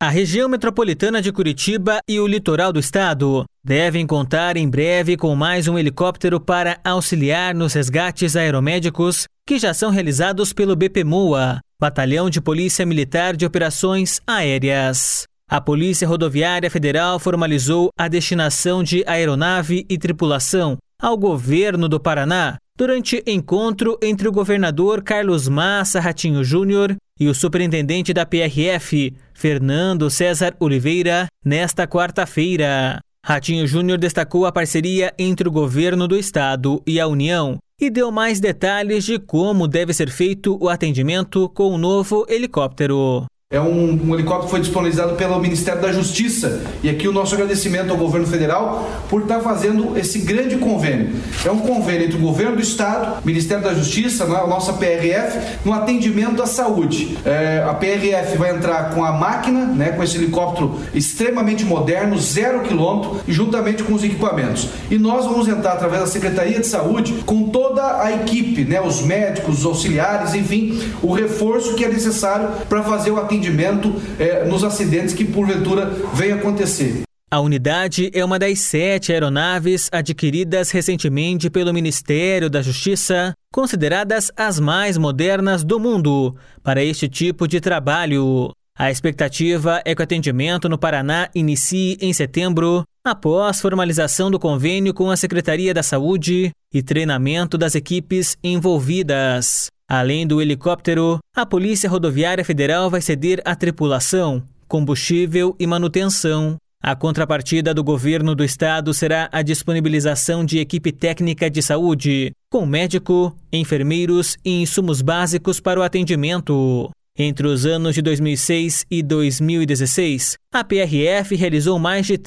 A região metropolitana de Curitiba e o litoral do estado devem contar em breve com mais um helicóptero para auxiliar nos resgates aeromédicos que já são realizados pelo BPMOA, Batalhão de Polícia Militar de Operações Aéreas. A Polícia Rodoviária Federal formalizou a destinação de aeronave e tripulação ao governo do Paraná durante encontro entre o governador Carlos Massa Ratinho Júnior e o superintendente da PRF, Fernando César Oliveira, nesta quarta-feira. Ratinho Júnior destacou a parceria entre o governo do estado e a União e deu mais detalhes de como deve ser feito o atendimento com o novo helicóptero. É um helicóptero que foi disponibilizado pelo Ministério da Justiça. E aqui o nosso agradecimento ao governo federal por estar fazendo esse grande convênio. É um convênio entre o governo do estado, Ministério da Justiça, a nossa PRF, no atendimento à saúde. A PRF vai entrar com a máquina, com esse helicóptero extremamente moderno, 0 km, e juntamente com os equipamentos. E nós vamos entrar através da Secretaria de Saúde com toda a equipe, os médicos, os auxiliares, enfim, o reforço que é necessário para fazer o atendimento nos acidentes que porventura venham acontecer. A unidade é uma das 7 aeronaves adquiridas recentemente pelo Ministério da Justiça, consideradas as mais modernas do mundo para este tipo de trabalho. A expectativa é que o atendimento no Paraná inicie em setembro, após formalização do convênio com a Secretaria da Saúde e treinamento das equipes envolvidas. Além do helicóptero, a Polícia Rodoviária Federal vai ceder a tripulação, combustível e manutenção. A contrapartida do governo do estado será a disponibilização de equipe técnica de saúde, com médico, enfermeiros e insumos básicos para o atendimento. Entre os anos de 2006 e 2016, a PRF realizou mais de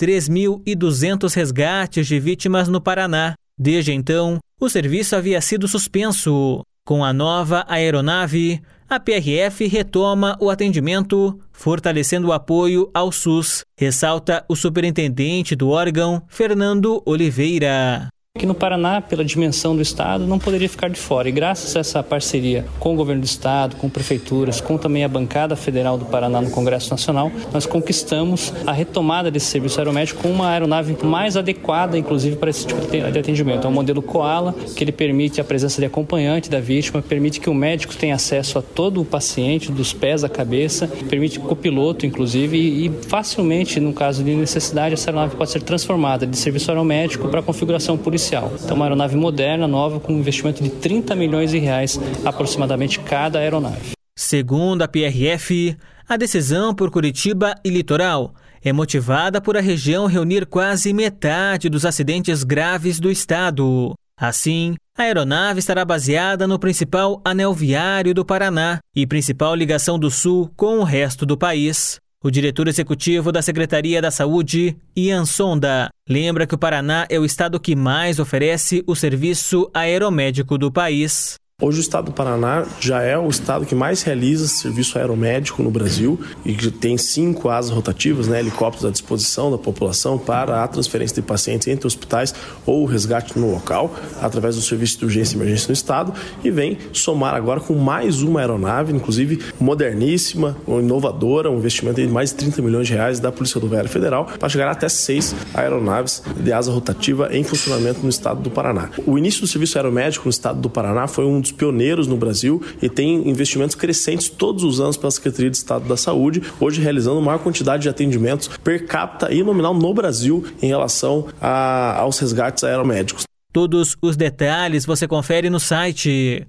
3.200 resgates de vítimas no Paraná. Desde então, o serviço havia sido suspenso. Com a nova aeronave, a PRF retoma o atendimento, fortalecendo o apoio ao SUS, ressalta o superintendente do órgão, Fernando Oliveira. Aqui no Paraná, pela dimensão do estado, não poderia ficar de fora. E graças a essa parceria com o governo do estado, com prefeituras, com também a bancada federal do Paraná no Congresso Nacional, nós conquistamos a retomada desse serviço aeromédico com uma aeronave mais adequada, inclusive, para esse tipo de atendimento. É um modelo Koala, que ele permite a presença de acompanhante da vítima, permite que o médico tenha acesso a todo o paciente, dos pés à cabeça, permite copiloto, inclusive, e facilmente, no caso de necessidade, essa aeronave pode ser transformada de serviço aeromédico para configuração policial. Então, uma aeronave moderna, nova, com um investimento de R$30 milhões aproximadamente cada aeronave. Segundo a PRF, a decisão por Curitiba e litoral é motivada por a região reunir quase metade dos acidentes graves do estado. Assim, a aeronave estará baseada no principal anel viário do Paraná e principal ligação do sul com o resto do país. O diretor executivo da Secretaria da Saúde, Ian Sonda, lembra que o Paraná é o estado que mais oferece o serviço aeromédico do país. Hoje o estado do Paraná já é o estado que mais realiza serviço aeromédico no Brasil e que tem 5 asas rotativas, helicópteros à disposição da população para a transferência de pacientes entre hospitais ou o resgate no local, através do serviço de urgência e emergência no estado, e vem somar agora com mais uma aeronave, inclusive moderníssima, inovadora, um investimento de mais de R$30 milhões da Polícia Rodoviária Federal, para chegar até 6 aeronaves de asa rotativa em funcionamento no estado do Paraná. O início do serviço aeromédico no estado do Paraná foi um dos pioneiros no Brasil e tem investimentos crescentes todos os anos pela Secretaria de Estado da Saúde, hoje realizando maior quantidade de atendimentos per capita e nominal no Brasil em relação aos resgates aeromédicos. Todos os detalhes você confere no site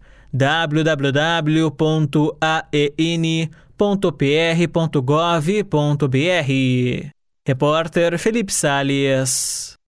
www.aen.pr.gov.br. Repórter Felipe Salles.